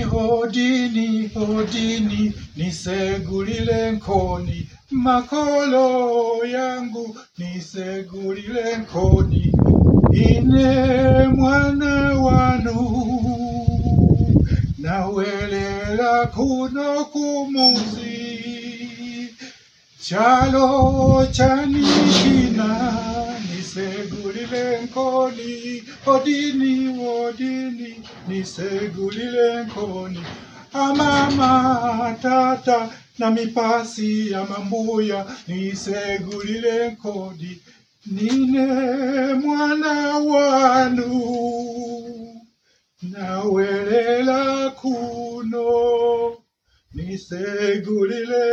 hodini, hodini, nisegulile nkoni, makolo yangu, nisegulile nkoni, ine mwana wanu, nawelela kuno kumuzi, chalo chanikina, nisegulile nkoni, hodini, hodini, nisegulile nkoni, amama, tata, na mipasi ya mambuya, nisegulile nkoni, nine mwana wanu, nawelela kuno, nisegulile